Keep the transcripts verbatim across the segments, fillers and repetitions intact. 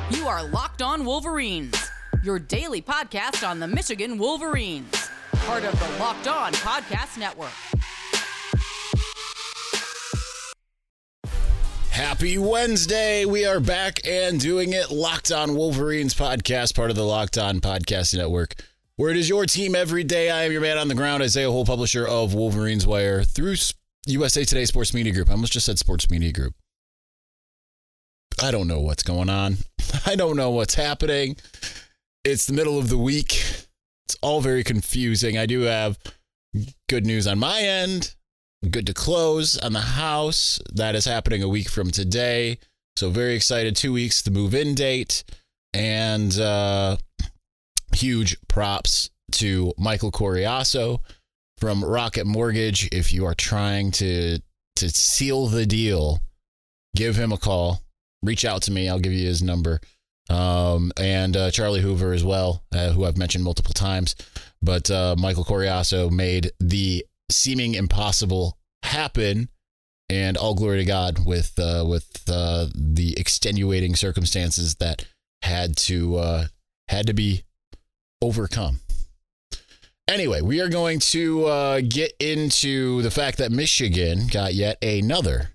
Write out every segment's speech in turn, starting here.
You are Locked On Wolverines, your daily podcast on the Michigan Wolverines, part of the Locked On Podcast Network. Happy Wednesday. We are back and doing it. Locked On Wolverines podcast, part of the Locked On Podcast Network, where it is your team every day. I am your man on the ground, Isaiah Hole, publisher of Wolverines Wire through U S A Today Sports Media Group. I almost just said Sports Media Group. I don't know what's going on. I don't know what's happening. It's the middle of the week. It's all very confusing. I do have good news on my end. Good to close on the house. That is happening a week from today. So very excited. Two weeks to move-in date. And uh, huge props to Michael Coriasso from Rocket Mortgage. If you are trying to to seal the deal, give him a call. Reach out to me. I'll give you his number. Um, and uh, Charlie Hoover as well, uh, who I've mentioned multiple times. But uh, Michael Coriasso made the seeming impossible happen, and all glory to God with uh, with uh, the extenuating circumstances that had to uh, had to be overcome. Anyway, we are going to uh, get into the fact that Michigan got yet another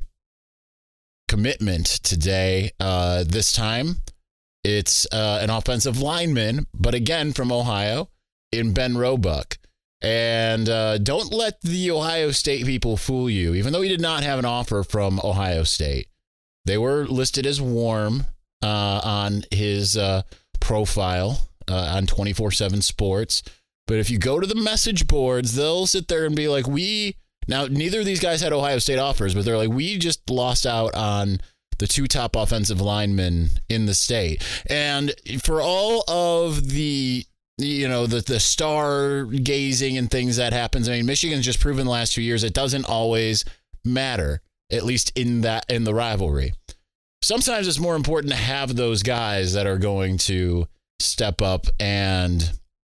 commitment today. Uh, this time, it's uh, an offensive lineman, but again from Ohio, in Ben Roebuck. And uh, don't let the Ohio State people fool you. Even though he did not have an offer from Ohio State, they were listed as warm uh, on his uh, profile uh, on twenty-four seven Sports. But if you go to the message boards, they'll sit there and be like, we... Now, neither of these guys had Ohio State offers, but they're like, we just lost out on the two top offensive linemen in the state. And for all of the, you know, the, the star gazing and things that happens, I mean, Michigan's just proven the last two years it doesn't always matter, at least in that in the rivalry. Sometimes it's more important to have those guys that are going to step up and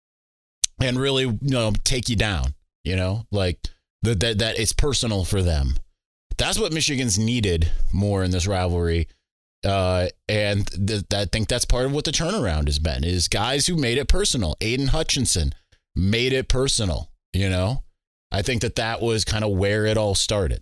and really, you know, take you down, you know, like that that that it's personal for them. That's what Michigan's needed more in this rivalry. Uh, and th- I think that's part of what the turnaround has been, is guys who made it personal. Aiden Hutchinson made it personal, you know. I think that that was kind of where it all started.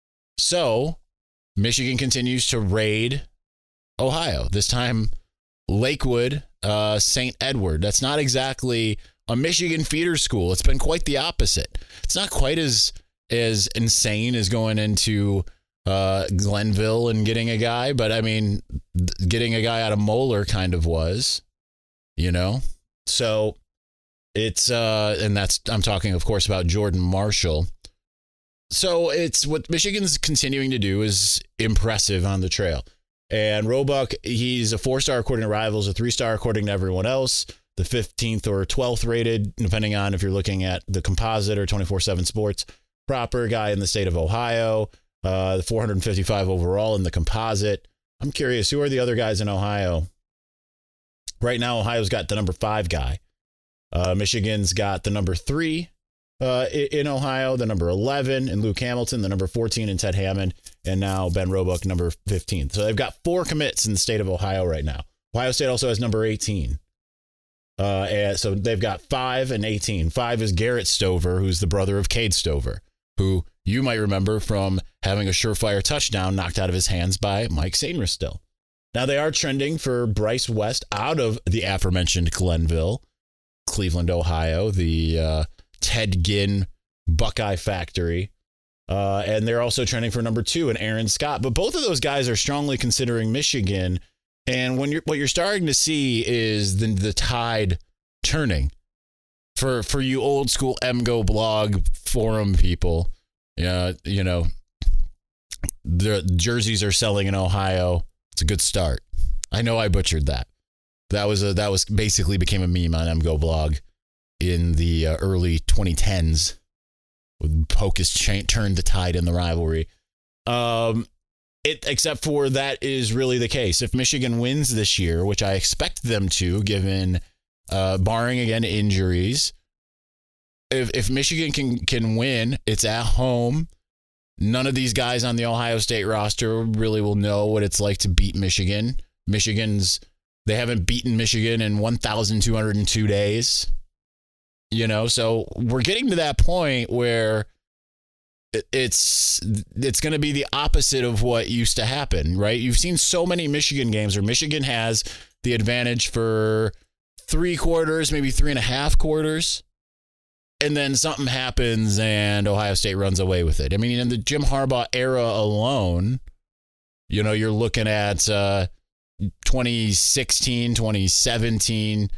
So Michigan continues to raid Ohio. This time, Lakewood, uh, Saint Edward. That's not exactly a Michigan feeder school. It's been quite the opposite. It's not quite as as insane as going into uh, Glenville and getting a guy, but I mean, getting a guy out of Moeller kind of was, you know. So it's uh, and that's I'm talking, of course, about Jordan Marshall. So it's what Michigan's continuing to do is impressive on the trail. And Roebuck, he's a four-star according to Rivals, a three-star according to everyone else. The fifteenth or twelfth rated, depending on if you're looking at the composite or twenty-four seven Sports. Proper guy in the state of Ohio, uh, the four hundred fifty-five overall in the composite. I'm curious, who are the other guys in Ohio? Right now, Ohio's got the number five guy. Uh, Michigan's got the number three uh, in Ohio, the number eleven in Luke Hamilton, the number fourteen in Ted Hammond, and now Ben Roebuck, number fifteen. So they've got four commits in the state of Ohio right now. Ohio State also has number eighteen. Uh, and so they've got five and eighteen. Five is Garrett Stover, who's the brother of Cade Stover, who you might remember from having a surefire touchdown knocked out of his hands by Mike Sainristil. Now they are trending for Bryce West out of the aforementioned Glenville, Cleveland, Ohio, the uh, Ted Ginn Buckeye Factory. Uh, and they're also trending for number two in Aaron Scott. But both of those guys are strongly considering Michigan. And when you're what you're starting to see is the the tide turning for for you old school M G O blog forum people. Yeah, you know, the jerseys are selling in Ohio. It's a good start. I know I butchered that. That was a that was basically became a meme on M G O blog in the uh, early twenty tens. Polk has cha- turned the tide in the rivalry. Um. It, except for that is really the case. If Michigan wins this year, which I expect them to, given uh, barring again injuries, if if Michigan can can win, it's at home. None of these guys on the Ohio State roster really will know what it's like to beat Michigan. Michigan's They haven't beaten Michigan in one thousand two hundred two days. You know, so we're getting to that point where it's it's going to be the opposite of what used to happen, right? You've seen so many Michigan games where Michigan has the advantage for three quarters, maybe three and a half quarters, and then something happens and Ohio State runs away with it. I mean, in the Jim Harbaugh era alone, you know, you're looking at uh, twenty sixteen, twenty seventeen,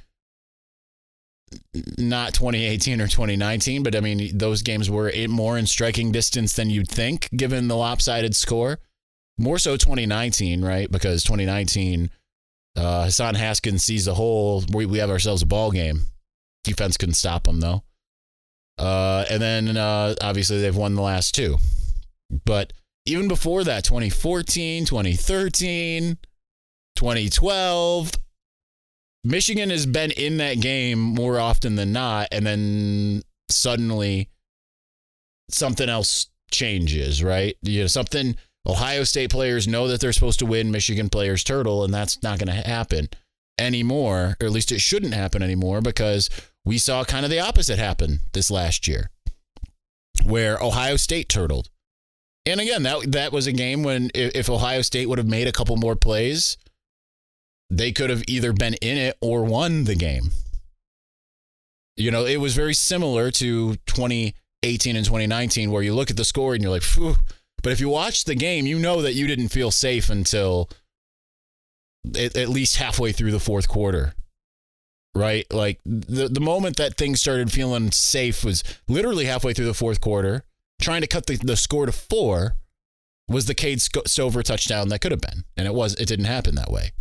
not twenty eighteen or twenty nineteen, but I mean, those games were more in striking distance than you'd think, given the lopsided score. More so twenty nineteen, right? Because twenty nineteen, uh, Hassan Haskins sees the hole. We, we have ourselves a ball game. Defense couldn't stop them, though. Uh, and then, uh, obviously, they've won the last two. But even before that, twenty fourteen, twenty thirteen, twenty twelve, Michigan has been in that game more often than not, and then suddenly something else changes, right? You know, something Ohio State players know that they're supposed to win, Michigan players turtle, and that's not going to happen anymore, or at least it shouldn't happen anymore, because we saw kind of the opposite happen this last year, where Ohio State turtled. And again, that that was a game when if Ohio State would have made a couple more plays, they could have either been in it or won the game. You know, it was very similar to twenty eighteen and twenty nineteen, where you look at the score and you're like, phew. But if you watch the game, you know that you didn't feel safe until at, at least halfway through the fourth quarter, right? Like the, the moment that things started feeling safe was literally halfway through the fourth quarter. Trying to cut the, the score to four was the Cade Stover touchdown that could have been. And it was, it didn't happen that way.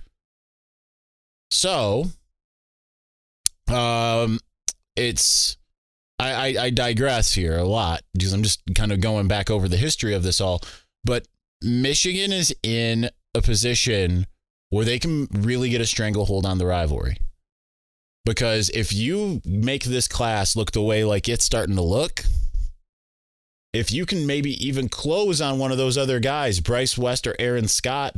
So, um, it's, I, I, I digress here a lot because I'm just kind of going back over the history of this all. But Michigan is in a position where they can really get a stranglehold on the rivalry. Because if you make this class look the way like it's starting to look, if you can maybe even close on one of those other guys, Bryce West or Aaron Scott,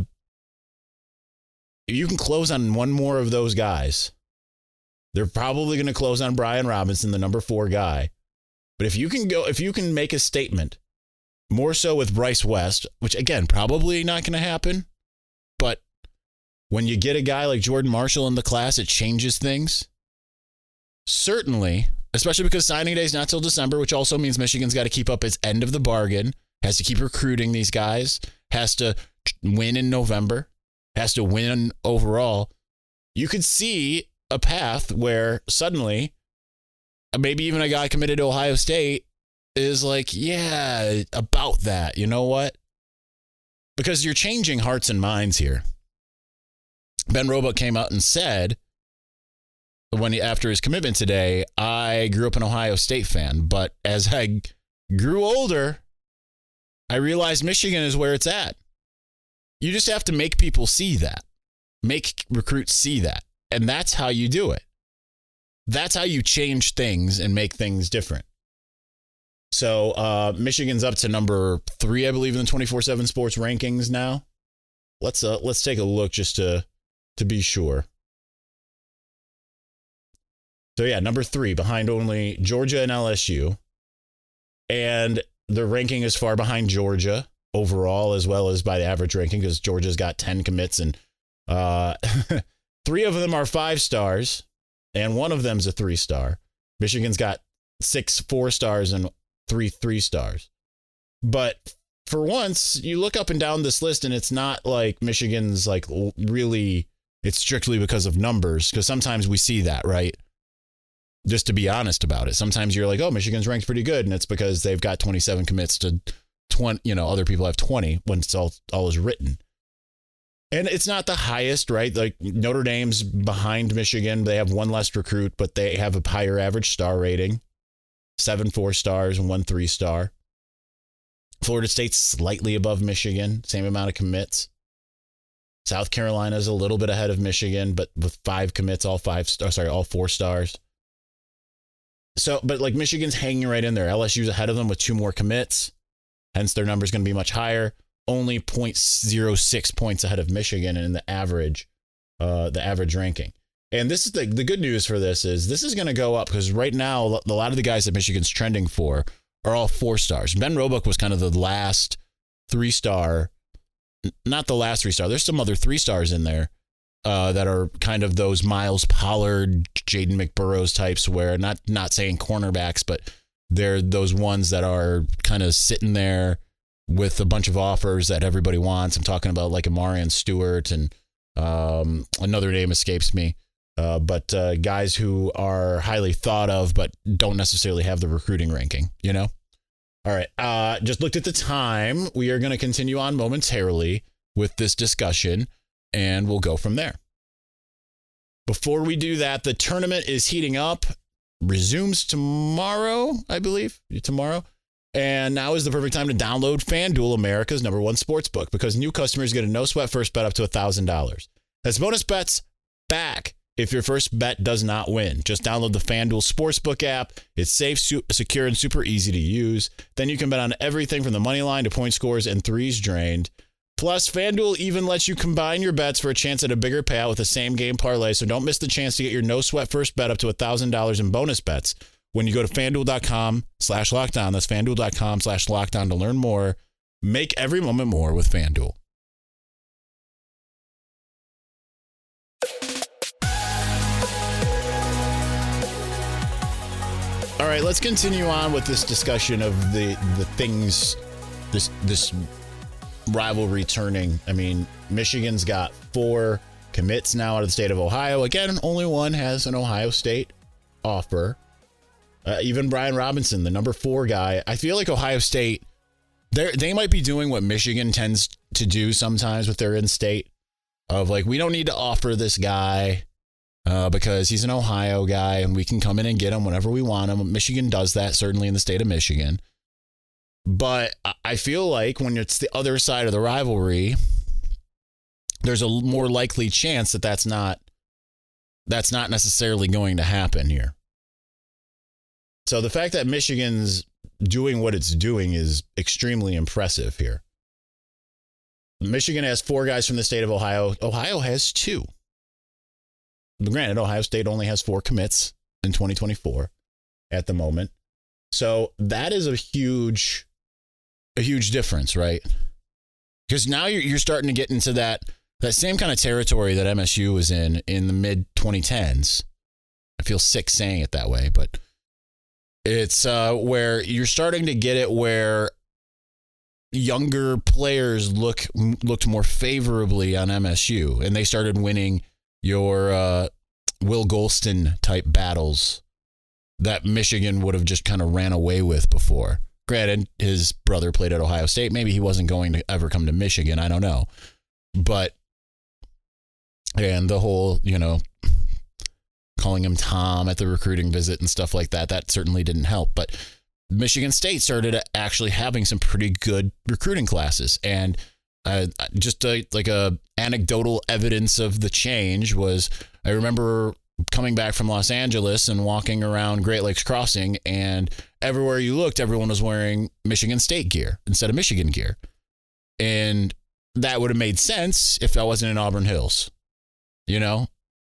if you can close on one more of those guys, they're probably going to close on Brian Robinson, the number four guy. But if you can go, if you can make a statement, more so with Bryce West, which again, probably not going to happen, but when you get a guy like Jordan Marshall in the class, it changes things. Certainly, especially because signing day is not till December, which also means Michigan's got to keep up its end of the bargain, has to keep recruiting these guys, has to win in November, has to win overall. You could see a path where suddenly maybe even a guy committed to Ohio State is like, yeah, about that. You know what? Because you're changing hearts and minds here. Ben Roebuck came out and said, when he, after his commitment today, I grew up an Ohio State fan, but as I grew older, I realized Michigan is where it's at. You just have to make people see that, make recruits see that, and that's how you do it. That's how you change things and make things different. So uh, Michigan's up to number three, I believe, in the twenty-four seven Sports rankings now. Let's uh, let's take a look just to to be sure. So, yeah, number three, behind only Georgia and L S U. And the ranking is far behind Georgia overall, as well as by the average ranking, because Georgia's got ten commits, and uh, three of them are five stars, and one of them's a three star. Michigan's got six four stars and three three stars. But for once, you look up and down this list, and it's not like Michigan's like really, it's strictly because of numbers, because sometimes we see that, right? Just to be honest about it. Sometimes you're like, oh, Michigan's ranked pretty good, and it's because they've got twenty-seven commits to twenty, you know, other people have twenty when it's all, all is written. And it's not the highest, right? Like Notre Dame's behind Michigan. They have one less recruit, but they have a higher average star rating. Seven four stars and one three star. Florida State's slightly above Michigan, same amount of commits. South Carolina's a little bit ahead of Michigan, but with five commits, all five stars, sorry, all four stars. So, but like Michigan's hanging right in there. L S U's ahead of them with two more commits. Hence, their number's going to be much higher. Only zero point zero six points ahead of Michigan in the average uh, the average ranking. And this is the, the good news for this is this is going to go up because right now, a lot of the guys that Michigan's trending for are all four stars. Ben Roebuck was kind of the last three star, not the last three star. There's some other three stars in there uh, that are kind of those Miles Pollard, Jaden McBurrows types where not, not saying cornerbacks, but they're those ones that are kind of sitting there with a bunch of offers that everybody wants. I'm talking about like Amarian Stewart and um, another name escapes me. Uh, but uh, guys who are highly thought of, but don't necessarily have the recruiting ranking, you know? All right. Uh, just looked at the time. We are going to continue on momentarily with this discussion, and we'll go from there. Before we do that, the tournament is heating up, resumes tomorrow, I believe, tomorrow. And now is the perfect time to download FanDuel, America's number one sports book, because new customers get a no-sweat first bet up to one thousand dollars. That's bonus bets back if your first bet does not win. Just download the FanDuel Sportsbook app. It's safe, su- secure, and super easy to use. Then you can bet on everything from the money line to point scores and threes drained. Plus, FanDuel even lets you combine your bets for a chance at a bigger payout with a same-game parlay, so don't miss the chance to get your no-sweat first bet up to one thousand dollars in bonus bets when you go to FanDuel.com slash lockdown. That's FanDuel.com slash lockdown to learn more. Make every moment more with FanDuel. All right, let's continue on with this discussion of the the things, this this rivalry turning. I mean, Michigan's got four commits now out of the state of Ohio. Again, only one has an Ohio State offer. Uh, even Brian Robinson, the number four guy. I feel like Ohio State, they they might be doing what Michigan tends to do sometimes with their in-state, of like, we don't need to offer this guy uh, because he's an Ohio guy and we can come in and get him whenever we want him. Michigan does that, certainly in the state of Michigan. But I feel like when it's the other side of the rivalry, there's a more likely chance that that's not, that's not necessarily going to happen here. So the fact that Michigan's doing what it's doing is extremely impressive here. Michigan has four guys from the state of Ohio. Ohio has two. But granted, Ohio State only has four commits in twenty twenty-four at the moment. So that is a huge, a huge difference, right? Because now you're, you're starting to get into that, that same kind of territory that M S U was in in the mid twenty tens. I feel sick saying it that way, but it's uh, where you're starting to get it where younger players look looked more favorably on M S U, and they started winning your uh, Will Golston type battles that Michigan would have just kind of ran away with before. Granted, his brother played at Ohio State. Maybe he wasn't going to ever come to Michigan. I don't know. But, and the whole, you know, calling him Tom at the recruiting visit and stuff like that, that certainly didn't help. But Michigan State started actually having some pretty good recruiting classes. And uh, just a, like a anecdotal evidence of the change was, I remember coming back from Los Angeles and walking around Great Lakes Crossing, and everywhere you looked, everyone was wearing Michigan State gear instead of Michigan gear. And that would have made sense if I wasn't in Auburn Hills, you know?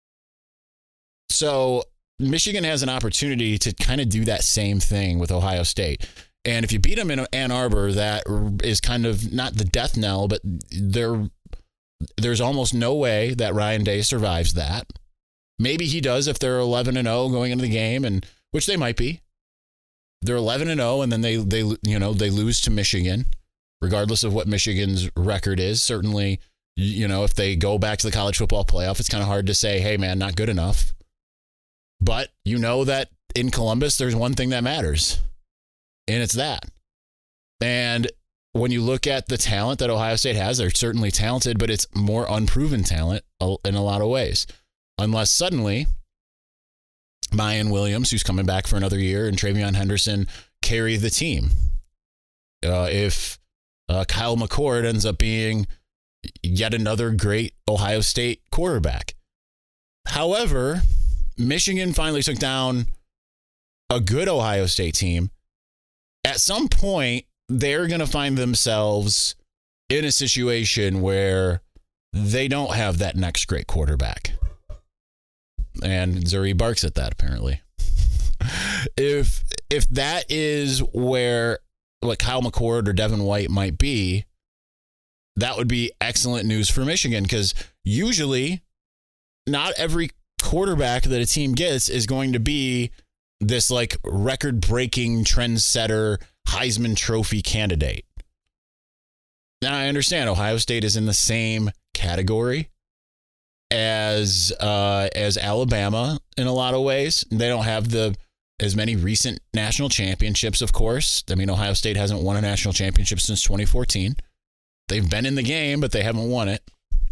So Michigan has an opportunity to kind of do that same thing with Ohio State. And if you beat them in Ann Arbor, that is kind of not the death knell, but there, there's almost no way that Ryan Day survives that. Maybe he does if they're eleven and oh going into the game, and which they might be. They're eleven and oh, and then they they you know they lose to Michigan, regardless of what Michigan's record is. Certainly, you know, if they go back to the college football playoff, it's kind of hard to say, hey man, not good enough. But you know that in Columbus, there's one thing that matters, and it's that. And when you look at the talent that Ohio State has, they're certainly talented, but it's more unproven talent in a lot of ways. Unless suddenly Mayan Williams, who's coming back for another year, and Travion Henderson carry the team. Uh, if uh, Kyle McCord ends up being yet another great Ohio State quarterback. However, Michigan finally took down a good Ohio State team. At some point, they're going to find themselves in a situation where they don't have that next great quarterback. And Zuri barks at that, apparently. if if that is where like Kyle McCord or Devin White might be, that would be excellent news for Michigan, because usually not every quarterback that a team gets is going to be this like record-breaking trendsetter Heisman Trophy candidate. Now, I understand Ohio State is in the same category as uh, as Alabama in a lot of ways. They don't have the as many recent national championships, of course. I mean, Ohio State hasn't won a national championship since twenty fourteen. They've been in the game, but they haven't won it.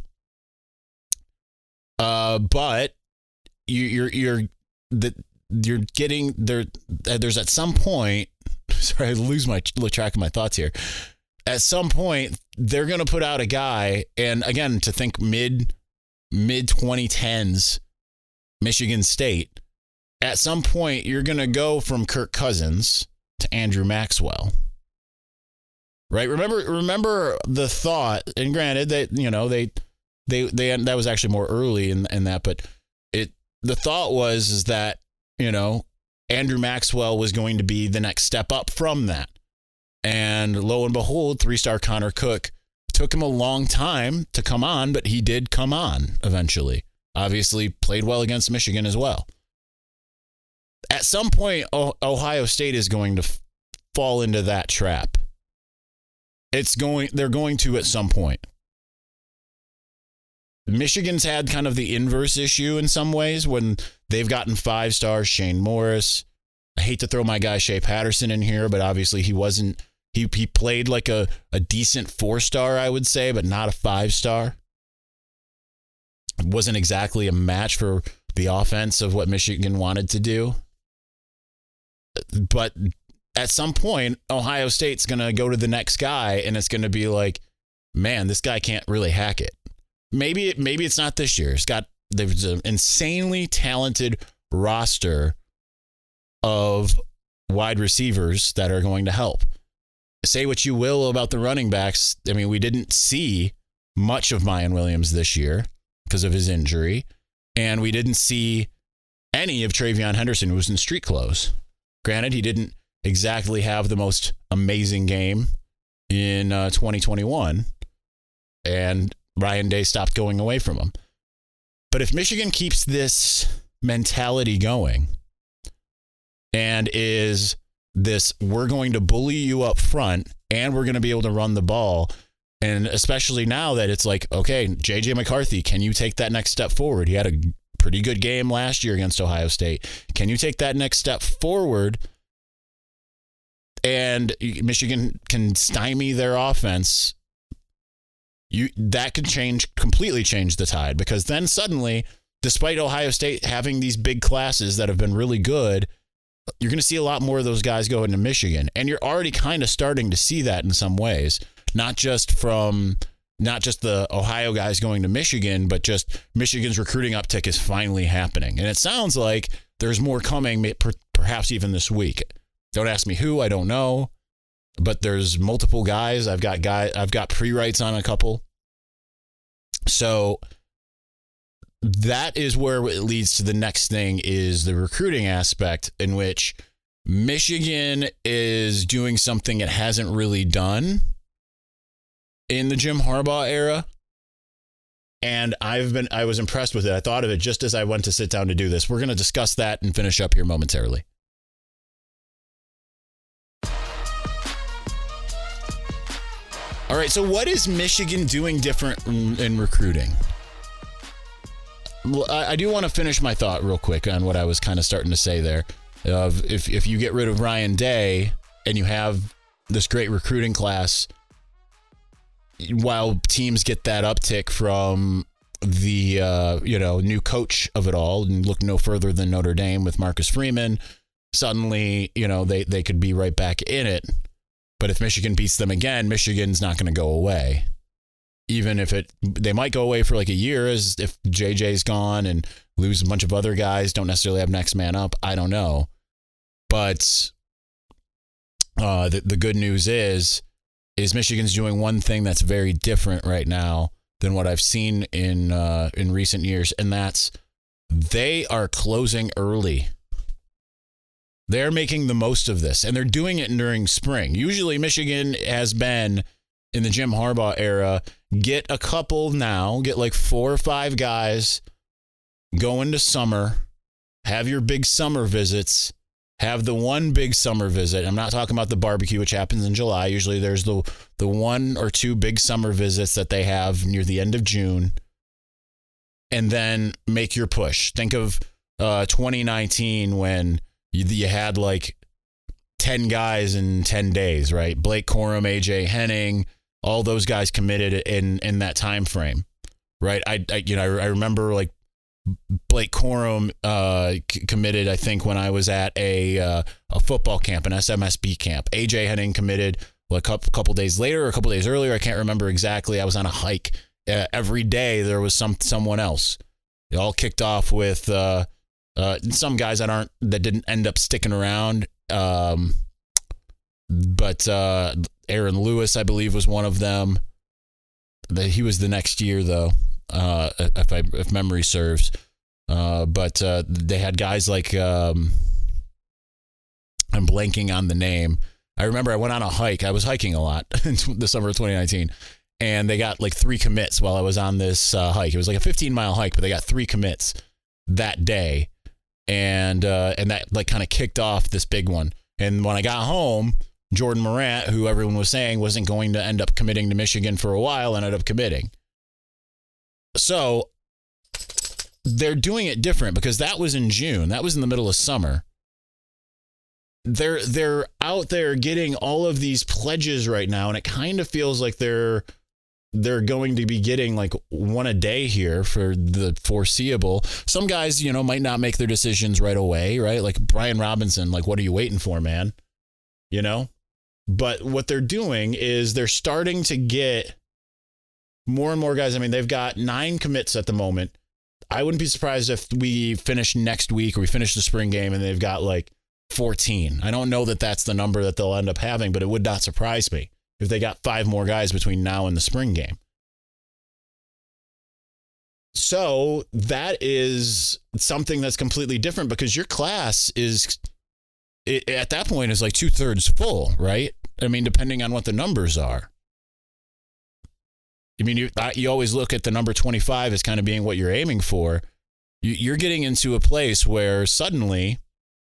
Uh, but you, you're you're the you're getting there. There's at some point. Sorry, I lose my track of my thoughts here. At some point, they're going to put out a guy, and again, to think mid mid twenty tens, Michigan State. At some point, you're going to go from Kirk Cousins to Andrew Maxwell. Right? Remember, remember the thought, and granted that, you know, they, they, they, that was actually more early in, in that, but it, the thought was, is that, you know, Andrew Maxwell was going to be the next step up from that. And lo and behold, three-star Connor Cook took him a long time to come on, but he did come on eventually. Obviously played well against Michigan as well. At some point, Ohio State is going to f- fall into that trap. It's going, they're going to at some point. Michigan's had kind of the inverse issue in some ways when they've gotten five stars. Shane Morris. I hate to throw my guy Shea Patterson in here, but obviously he wasn't, he, he played like a, a decent four star, I would say, but not a five star. It wasn't exactly a match for the offense of what Michigan wanted to do. But at some point, Ohio State's going to go to the next guy, and it's going to be like, man, this guy can't really hack it. Maybe it, maybe it's not this year. It's got, there's an insanely talented roster of wide receivers that are going to help. Say what you will about the running backs. I mean, we didn't see much of Mayan Williams this year because of his injury, and we didn't see any of Travion Henderson, who was in street clothes. Granted, he didn't exactly have the most amazing game in uh, twenty twenty-one, and Ryan Day stopped going away from him. But if Michigan keeps this mentality going and is this, we're going to bully you up front and we're going to be able to run the ball, and especially now that it's like, okay, J J McCarthy, can you take that next step forward? He had a pretty good game last year against Ohio State. Can you take that next step forward? And Michigan can stymie their offense. You that could change, completely change the tide, because then suddenly, despite Ohio State having these big classes that have been really good, you're going to see a lot more of those guys go into Michigan. And you're already kind of starting to see that in some ways, not just from, not just the Ohio guys going to Michigan, but just Michigan's recruiting uptick is finally happening. And it sounds like there's more coming, perhaps even this week. Don't ask me who, I don't know, but there's multiple guys. I've got guy, I've got pre-writes on a couple. So that is where it leads to the next thing, is the recruiting aspect, in which Michigan is doing something it hasn't really done in the Jim Harbaugh era. And I've been, I was impressed with it. I thought of it just as I went to sit down to do this. We're going to discuss that and finish up here momentarily. All right, so what is Michigan doing different in, in recruiting? I, I do want to finish my thought real quick on what I was kind of starting to say there. Of if, if you get rid of Ryan Day and you have this great recruiting class, while teams get that uptick from the uh, you know new coach of it all, and look no further than Notre Dame with Marcus Freeman, suddenly you know they, they could be right back in it. But if Michigan beats them again, Michigan's not going to go away. Even if it, they might go away for like a year, as if J J's gone and lose a bunch of other guys, don't necessarily have next man up. I don't know. But uh, the, the good news is, is Michigan's doing one thing that's very different right now than what I've seen in uh, in recent years, and that's they are closing early. They're making the most of this, and they're doing it during spring. Usually Michigan has been, in the Jim Harbaugh era, get a couple now, get like four or five guys, go into summer, have your big summer visits, have the one big summer visit. I'm not talking about the barbecue, which happens in July. Usually there's the, the one or two big summer visits that they have near the end of June, and then make your push. Think of uh, twenty nineteen when You, you had like ten guys in ten days, right? Blake Corum, A J Henning, all those guys committed in, in that time frame, right? I, I you know I, I remember like Blake Corum uh, c- committed. I think when I was at a uh, a football camp, an S M S B camp. A J Henning committed well, a couple couple days later, or a couple days earlier. I can't remember exactly. I was on a hike. Uh, every day there was some someone else. It all kicked off with. Uh, Uh, some guys that aren't that didn't end up sticking around, um, but uh, Aaron Lewis, I believe, was one of them. The, he was the next year, though, uh, if I, if memory serves. Uh, but uh, they had guys like um, I'm blanking on the name. I remember I went on a hike. I was hiking a lot in the summer of twenty nineteen, and they got like three commits while I was on this uh, hike. It was like a fifteen mile hike, but they got three commits that day. And uh, and that like kind of kicked off this big one. And when I got home, Jordan Morant, who everyone was saying wasn't going to end up committing to Michigan for a while, ended up committing. So they're doing it different because that was in June. That was in the middle of summer. They're they're out there getting all of these pledges right now, and it kind of feels like they're they're going to be getting like one a day here for the foreseeable. Some guys, you know, might not make their decisions right away, right? Like Brian Robinson, like, what are you waiting for, man? You know? But what they're doing is they're starting to get more and more guys. I mean, they've got nine commits at the moment. I wouldn't be surprised if we finish next week or we finish the spring game and they've got like fourteen. I don't know that that's the number that they'll end up having, but it would not surprise me if they got five more guys between now and the spring game. So that is something that's completely different because your class is, it, at that point, is like two thirds full, right? I mean, depending on what the numbers are. I mean, you, you always look at the number twenty-five as kind of being what you're aiming for. You, you're getting into a place where suddenly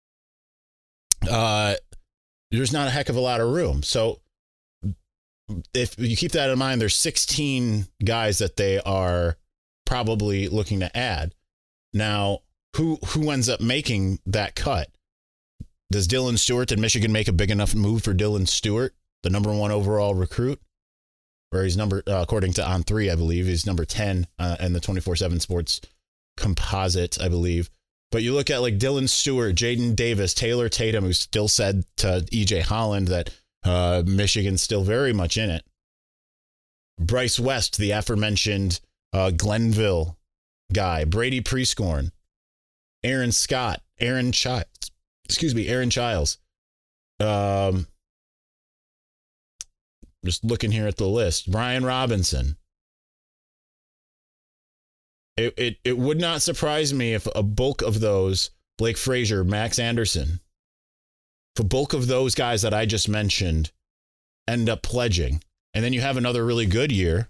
uh, there's not a heck of a lot of room. So if you keep that in mind, there's sixteen guys that they are probably looking to add. Now, who who ends up making that cut? Does Dylan Stewart, did Michigan make a big enough move for Dylan Stewart, the number one overall recruit? Or he's number, uh, according to On three, I believe, he's number ten uh, in the twenty-four seven Sports composite, I believe. But you look at like Dylan Stewart, Jaden Davis, Taylor Tatum, who still said to E J Holland that Uh, Michigan's still very much in it. Bryce West, the aforementioned uh, Glenville guy. Brady Prescorn. Aaron Scott. Aaron Childs. Excuse me, Aaron Childs. Um, just looking here at the list. Brian Robinson. It, it, it would not surprise me if a bulk of those, Blake Frazier, Max Anderson, the bulk of those guys that I just mentioned end up pledging. And then you have another really good year.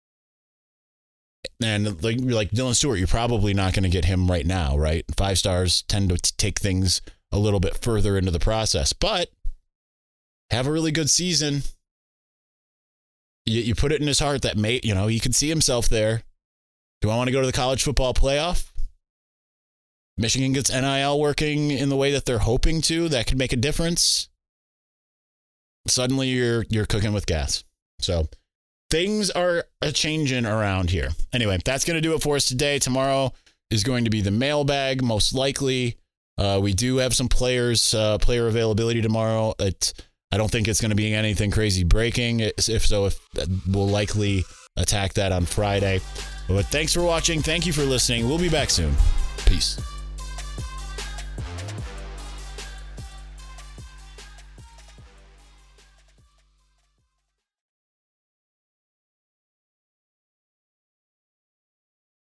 And like, like Dylan Stewart, you're probably not going to get him right now, right? Five stars tend to take things a little bit further into the process. But have a really good season. You, you put it in his heart that, mate, you know, he can see himself there. Do I want to go to the college football playoff? Michigan gets N I L working in the way that they're hoping to, that could make a difference. Suddenly you're you're cooking with gas. So things are a changing around here. Anyway, that's going to do it for us today. Tomorrow is going to be the mailbag, most likely. Uh, we do have some players, uh, player availability tomorrow. It, I don't think it's going to be anything crazy breaking. If so, if we'll likely attack that on Friday. But thanks for watching. Thank you for listening. We'll be back soon. Peace.